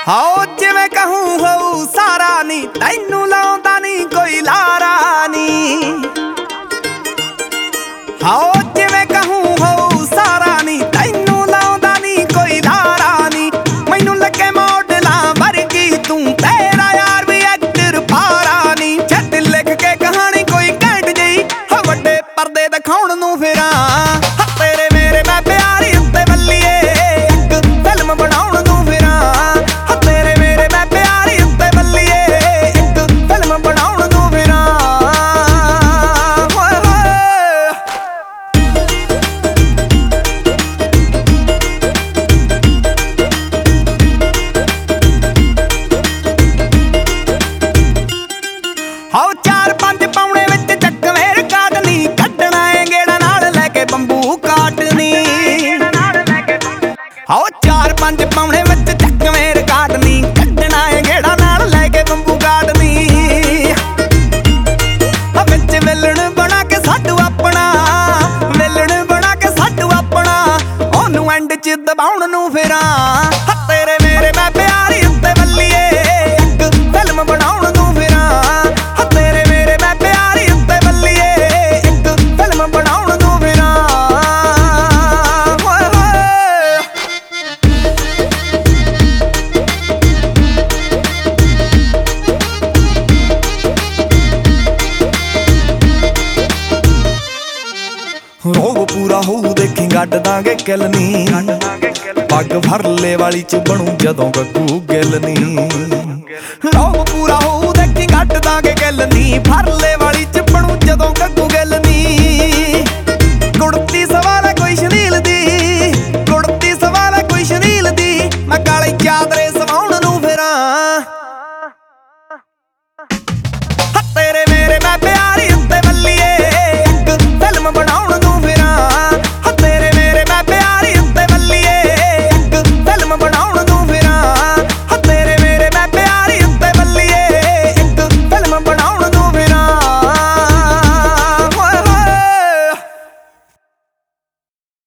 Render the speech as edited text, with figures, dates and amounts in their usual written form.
हाओ जिवें कहूं होऊ सारा नी, तैनू लाउंदा नी कोई लारा नी। हाओ जिवें कहूं होऊ सारा नी, तैनू लाउंदा नी कोई लारा नी। मैनू लगे मॉडलां वर्गी तू, तेरा यार भी एक्टर पारा नी। छट लिख के कहानी कोई घैंट जई, हो वड्डे पर्दे दिखाउण नूं फिरां। तेरे मेरे मैं प्यारी उत्ते बल्लीए, एक फिल्म बनाउण नूं फिरां। तेरे मेरे मैं प्यारी उत्ते बल्लीए, एक फिल्म बनाउण नूं फिरां। होए होए हाओ 4-5 पौने विच चकवें रिकार्ड नी, कड्डणा ए गेड़ा नाल लैके बंबू काटनी। हाओ 4-5 पौने विच चकवें रिकार्ड नी, कड्डणा ए गेड़ा नाल लैके बंबू काटनी। विच विलन बना के साडू अपना, विलन बना के साडू अपना, ओनू एंड च दबाउण नूं फिरां। तेरे मेरे मैं प्यारी उत्ते बल्लीए, एक फिल्म बनाउण नूं फिरां। तेरे मेरे मैं प्यारी उत्ते बल्लीए, एक फिल्म बनाउण नूं फिरां। होए होए रोब पूरा होऊ देखी गड्ड दांगे किलनी। पग फरले वाली च बनू जदों गग्गू गिल नी। रोब पूरा होऊ देखी गड्ड दांगे किलनी, फरले